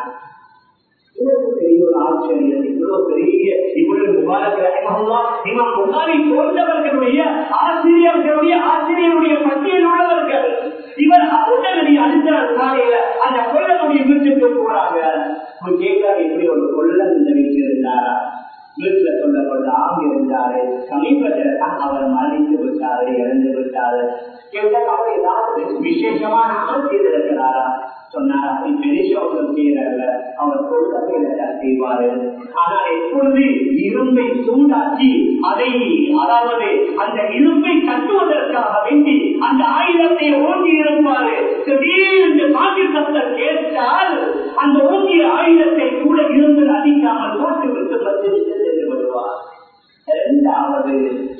பெரிய ஒரு ஆச்சரியம். இவ்வளவு பெரிய இவ்வளவு முபாரக் ரஹ்மஹுல்லாஹ் இமாம் புகாரி போன்றவர்களுடைய ஆசிரியர்களுடைய ஆசிரியருடைய பட்டியல் உள்ளவர்கள். இவர் உடனடி அடுத்த காலையில அந்த கொள்ளனுடைய வீட்டுக்கு போறாங்க. கேட்காது இப்படி ஒரு கொள்ளன் இந்த வீட்டில் இருந்தாரா? வீட்டுல சொல்லப்பட்ட ஆம் இருந்தாரு. சமீபத்தில் தான் அவர் மரணித்து விட்டாரு, இறந்து விட்டாரு. கேட்டால் அவர் ஏதாவது விசேஷமான அமல் செய்திருக்கிறாரா? சொன்னார், அப்படி பெரிய செய்யறல, அவர் கொள்கையில செய்வாரு. ஆனால் எப்பொழுது இரும்பை சூடாக்கி அதை, அதாவது அந்த இரும்பை கட்டுவதற்காக வேண்டி அந்த ஆயுதத்தை ஓங்கி இருப்பாரு. திடீரென்று காற்று சத்தம் கேட்டால் அந்த ஓங்கிய ஆயுதத்தை கூட இருந்து அடிக்காமல் போட்டு விட்டு பத்திரிட்டு சென்று விடுவார். இரண்டாவது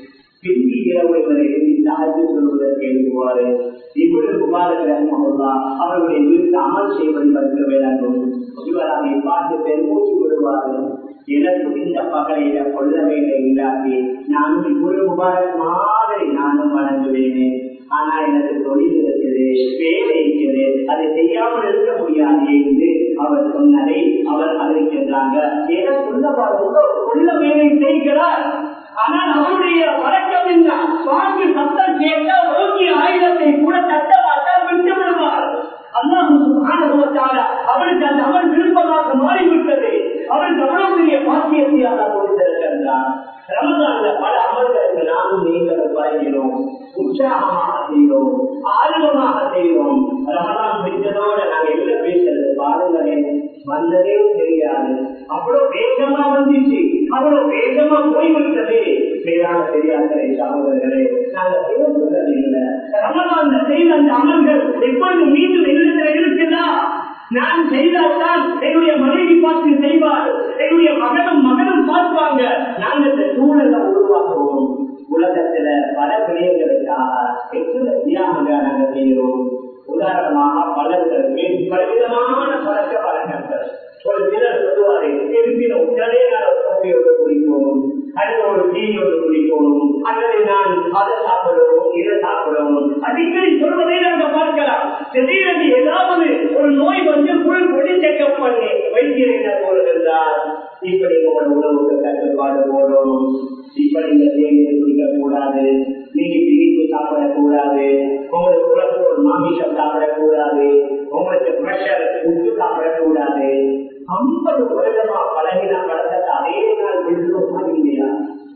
பிந்தி இரவு வரை சாட்சி சொல்வதற்கு எழுதுவாரு. இப்பொழுது முபாரக் ரஹ்மஹுல்லாஹ் அவருடைய வீட்டு அமல் செய்வதை பற்றி வேண்டும். இவர் அதை பார்த்து பெருமூச்சு விடுவாரு. எனக்கும் இந்த பகலையில கொள்ள வேலை இல்லாட்டி நானும் இவ்வளவு முபாரக் மாதிரி நானும் வணங்குவேனே. ஆனா எனக்கு தொழில் இருக்குது, வேலை இருக்குது, அதை செய்யாமல் இருக்க முடியாது என்று அவர் சொன்னதை அவர் அறிவிக்கின்றாங்க. ஏன்னா சொல்ல பாருங்க, கொள்ள வேலை செய்கிறார். ஆனால் அவருடைய வழக்கம் என்ன? சுவாமி சத்தம் கேட்டால் ஓங்கிய ஆயுதத்தை கூட தட்ட மாட்டால் விட்டு விடுவார். அல்லாஹ் சுப்ஹானஹு வ தஆலா அவருக்கு அந்த அமல் விருப்பமாக மாறிவிட்டது. அவருக்கு அவ்வளவு பாக்கியத்தை அல்லாஹ் கொடுத்திருக்கின்றார். ரமதான்ல பல அமல்களுக்கு நானும் நீங்கள் பழகிறோம், உற்சாகமாக செய்கிறோம், ஆர்வமாக செய்கிறோம். ரமதான் முடிந்ததோடு நாங்கள் என்ன பேசுறது பாருங்களேன், வந்ததே தெரியாது. அவ்வளவு வேகமா வந்துச்சு, அவ்வளவு வேகமா போய்விட்டது. மேலான பெரியார்களே, சகோதரர்களே, நாங்கள் செய்வது இல்லை. ரமதான்ல செய்த அந்த அமல்கள் எப்பொழுது மீண்டும் எழுத்துல இருக்குதா? நான் செய்தால்தான் என்னுடைய மனைவி பார்த்து செய்வார், என்னுடைய மகனும் மகனும் பார்ப்பாங்க. நாங்கள் இந்த சூழலை உருவாக்குவோம். உலகத்துல பல விடயங்களுக்காக எத்தனை தியாகங்களை நாங்கள் செய்கிறோம். உதாரணமாக பலர்களுக்கு பலவிதமான பழக்க வழக்கங்கள். ஒரு சிலர் சொல்லுவாரு, திருப்பின உடனே நான் ஒரு கோப்பையோடு குடிக்கணும், அல்லது ஒரு டீயோடு குடிக்கணும், அல்லது நான் அதை சாப்பிடணும், இதை சாப்பிடணும், அடிக்கடி சொல்வதை நாங்கள் பார்க்கலாம். திடீரென்று ஏதாவது ஒரு நோய் வந்து புல் பொடி செக்கப் பண்ணி வைத்தியர்கள் போடுகின்றார். இப்படி உங்களோட உணவுக்கு கட்டுப்பாடு போடணும், இப்படி இந்த தேநீர் குடிக்க கூடாது, நீங்க திணிப்பு சாப்பிடக்கூடாது, உங்களுக்கு உலக ஒரு மாமிசம் சாப்பிடக்கூடாது, உங்களுக்கு பிரஷர் உப்பு சாப்பிடக்கூடாது. ஐம்பது வருடமா பழகினா பழக்கத்தை அதே நாள் விழுந்தோமா இல்லையா?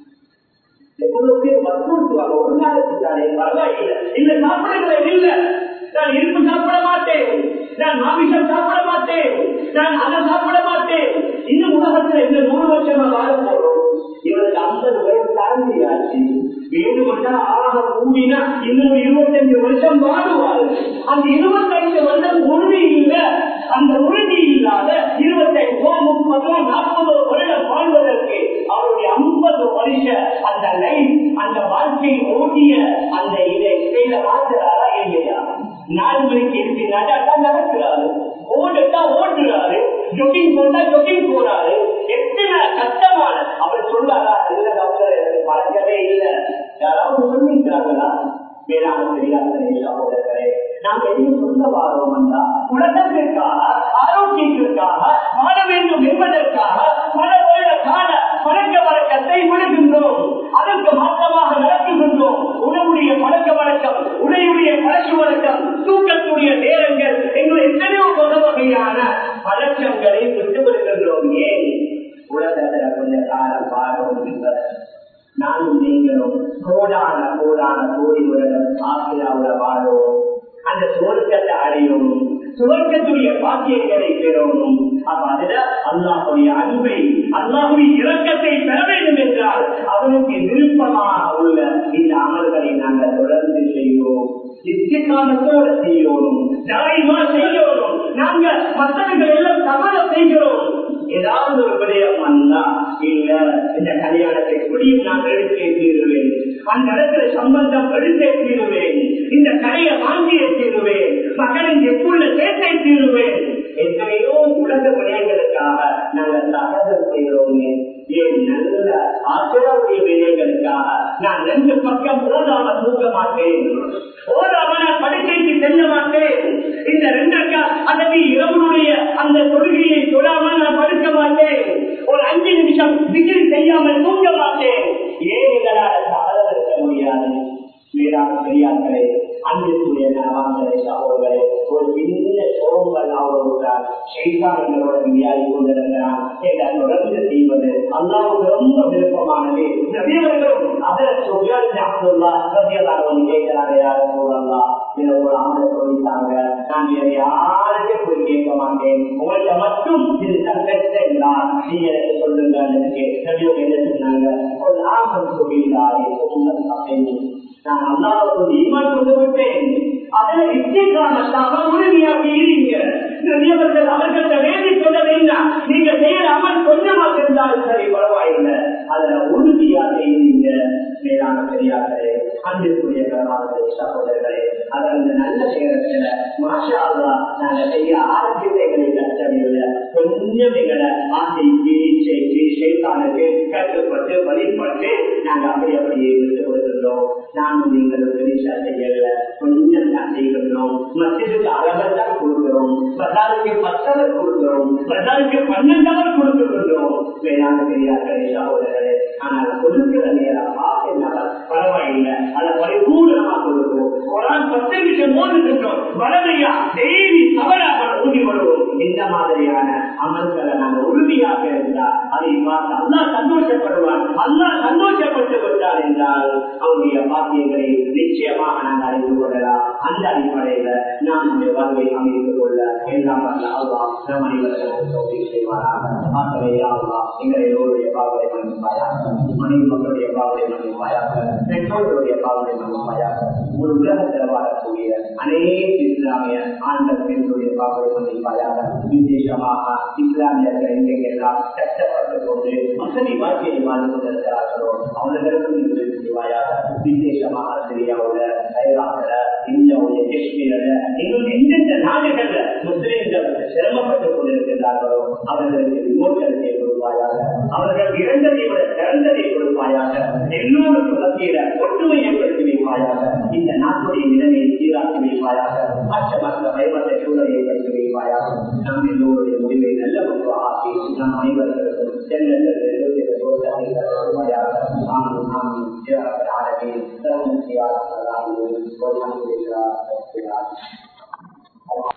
எவ்வளவு பேர் வற்புறுத்துவாங்க, ஒரு நாளைக்கு தானே பரவாயில்லை, இல்ல சாப்பிடுகிறேன், இல்ல நான் இருப்பு சாப்பிட மாட்டேன், நான் மாமிசம் சாப்பிட மாட்டேன், நான் அதை சாப்பிட மாட்டேன். இன்னும் உலகத்துல இந்த நூறு வருஷமா வாழ போறோம். இவருக்கு ஐம்பது வயசு தாண்டியாச்சு. வேண்டுமென்றா ஆக கூடினா இன்னும் இருபத்தஞ்சு வருஷம் வாழுவாரு. அந்த இருபத்தஞ்சு வருஷம் உறுதி இல்லை. அந்த உறுதி இல்லாத இருபத்தைந்தோ முப்பதோ நாற்பதோ வருடம் வாழ்வதற்கு அவருடைய ஐம்பது வருஷ அந்த லைஃப் அந்த வாழ்க்கையை ஓட்டிய அந்த இதை செய்த மாற்றுறாரா இல்லையா? நாலு மணிக்கு இருக்கு நடக்கா நடக்கிறாரு, ஓடுட்டா ஓடுறாரு, ஜொக்கிங் போட்டா ஜொக்கிங் போறாரு. எத்தனை கஷ்டமான அவர் சொல்லாரா? இல்ல டாக்டர் எனக்கு பழக்கவே இல்லை. யாராவது சொல்லிக்கிறாங்களா? வேளாண் தெரியாத நாம் எதையும் சொல்ல வாரோம்னா உலகத்திற்காக ஆரோக்கியத்திற்காக வாழ வேண்டும் என்பதற்காக பல வருட கால பழக்க வழக்கத்தை விடுகின்றோம். அதற்கு மாற்றமாக நடத்துகின்றோம். உணவுடைய பழக்க வழக்கம், உடையுடைய பழக்க வழக்கம், தூக்கக்கூடிய நேரங்கள் எங்கள் எத்தனையோ பல வகையான பழக்கங்களை விட்டு விடுகின்றோம். ஏன்? உலகத்தில் கொஞ்ச காலம் வாழும் என்பது நானும் நீங்களும் கோடான கோடான கோடி வருடம் ஆசிரியாவுல வாழும். அந்த சுவர்க்கத்தை அடையும், சுவர்க்கத்துடைய பாக்கியங்களை பெறணும். அப்ப அதுல அல்லாஹுடைய அன்பை அல்லாஹுடைய இரக்கத்தை பெற வேண்டும் என்றால் அவனுக்கு விருப்பமாக உள்ள இந்த அமல்களை நாங்கள் தொடர்ந்து செய்வோம். நிச்சயகாலத்தோட செய்யணும், தாய்மா செய்யணும். நாங்க மற்றவர்கள் எல்லாம் தவற செய்கிறோம். ஏதாவது ஒரு விடயம் வந்தா இல்ல இந்த கல்யாணத்தை எப்படியும் நான் எடுத்தே தீருவேன், அந்த இடத்துல சம்பந்தம் எடுத்தே தீருவேன், இந்த கடையை வாங்கியே தீருவேன், மகனின் எப்புள்ள சேர்த்தே தீருவேன். எத்தனையோ உலக விடயங்களுக்காக நாங்கள் தகவல் செய்கிறோமே. ஏன் நல்ல ஆசிரியருடைய விடயங்களுக்காக நான் ரெண்டு பக்கம் ஓடாம தூக்க மாட்டேன், ஓடாம நான் படுக்கைக்கு செல்ல மாட்டேன். இந்த ரெண்டக்கா அல்லது இரவனுடைய அந்த தொழுகையை தொடாமல் நான் படுக்க மாட்டேன். ஒரு அஞ்சு நிமிஷம் விக்கிரி செய்யாமல் தூங்க மாட்டேன். ஏன் எங்களால் தகவல் இருக்க முடியாது? வேறான பெரியார்களே, அன்பிற்குரிய நலவான்களே, சகோதரர்களே, ஒரு சின்ன சோம்பல் அவர்களுக்கார் செய்தார் எங்களோட விளையாடி கொண்டிருக்கிறான். எங்கள் தொடர்ந்து செய்வது அல்லாவுக்கு ரொம்ப விருப்பமானது. நபியவர்களும் அதில் சொல்லியால் அப்துல்லா ரதியல்லாஹு கேட்கிறாங்க, யாரும் சொல்லலாம் இதை ஒரு அமலை சொல்லிட்டாங்க, நான் வேறு யாருக்கே போய் கேட்க மாட்டேன், உங்கள்கிட்ட மட்டும் இது தங்கத்தை என்றால் நீங்க எனக்கு சொல்லுங்க. நபியோடு என்ன சொன்னாங்க? ஒரு ஆசம் சொல்லியிருந்தாரே சொன்ன நான் அல்லாஹ்வுக்கு ஈமான் கொண்டு விட்டேன். அதில் இச்சைக்கானதாக உறுதியாக இருங்க. நபியவர்கள் அவர்கிட்ட வேண்டி சொல்ல வேண்டாம். நீங்க செய்யற அமல் கொஞ்சமாக இருந்தாலும் சரி பரவாயில்லை, அதுல உறுதியாக இருங்க. மேலான பெரியார்களே, அன்பிற்குரிய கருமார்களே, சகோதரர்களே, அதற்கு நல்ல நேரத்துல மாஷா அல்லாஹ் நாங்க செய்ய ஆரோக்கியங்களை கஷ்டமில்லை. கொஞ்சம் எங்களை ஆசைக்கு இச்சைக்கு சைத்தானுக்கு கட்டுப்பட்டு வழிபட்டு நாங்க அப்படி அப்படியே விட்டு கொடுத்துட்டோம். நானும் நீங்கள் பெரிசா செய்யல, கொஞ்சம் தான் செய்கின்றோம். மத்தியதுக்கு அளவர் தான் கொடுக்கிறோம், பதாருக்கு பத்தவர் கொடுக்கிறோம், பதாருக்கு பன்னெண்டவர் கொடுக்கின்றோம். வேளாண் பெரியார்களே, சகோதரர்களே, ஆனால் கொடுக்கிற நேரம் பரவாயில்லை, அதை பரிபூர்ணமா கொடுக்கிறோம். ஒரு ஆள் பத்து நிமிஷம் மோதுகின்றோம், வளமையா டெய்லி தவறாக ஊதி வருவோம். இந்த மாதிரியான அமல்களை நாங்கள் உறுதியாக இருந்தால் அதை பார்த்து அல்லா சந்தோஷப்படுவார். அல்லா சந்தோஷப்பட்டு விட்டார் என்றால் அவருடைய பாக்கியங்களை நிச்சயமாக நாங்கள் அறிந்து கொள்ளலாம். அந்த அடிப்படையில நாம் நம்முடைய வாழ்வை அமைத்துக் கொள்ள எல்லாம் அல்லாஹ் நம் அனைவர்களுக்கு தௌஃபீக் செய்வாராக. ஆகவே அல்லாஹ் எங்கள் எல்லோருடைய பாவங்களை மன்னிப்பாயாக, மனைவி மக்களுடைய பாவங்களை மன்னிப்பாயாக, பெற்றோர்களுடைய பாவங்களை மன்னிப்பாயாக. ஒரு உலகத்தில் வாழக்கூடிய அநேக இஸ்லாமிய ஆண்கள் பெண்களுடைய பாவங்களை மன்னிப்பாயாக. விசேஷமாக இஸ்லாமியர்கள் எங்கெல்லாம் கஷ்டப்பட்டுக் கொண்டு வசதி வாழ்க்கையை வாழ்ந்து கொண்டிருக்கிறார்களோ அவர்களுக்கும் இது செய்வாயாக. விசேஷமாக சிரியாவோட, ஈராக்ல, இந்தியாவுடைய காஷ்மீரில் இன்னும் எந்தெந்த நாடுகள்ல முஸ்லிம்கள் சிரமப்பட்டுக் கொண்டிருக்கிறார்களோ அவர்களுக்கு விமோசனத்தை கொடுப்பாயாக. அவர்கள் இறந்ததை விட சிறந்ததை கொடுப்பாயாக. எல்லோருக்கும் மத்தியில ஒற்றுமை ஏற்படுத்தி வைப்பாயாக. இந்த நாட்டுடைய நிலைமையை சீராக்கி வைப்பாயாக. அச்சமற்ற பயமற்ற சூழலை ஏற்படுத்தி வைப்பாயாக. நம் எல்லோருடைய முடிவை நல்ல ஆக்கி நம் அனைவர்களுக்கும் செல்ல ஆரம்பி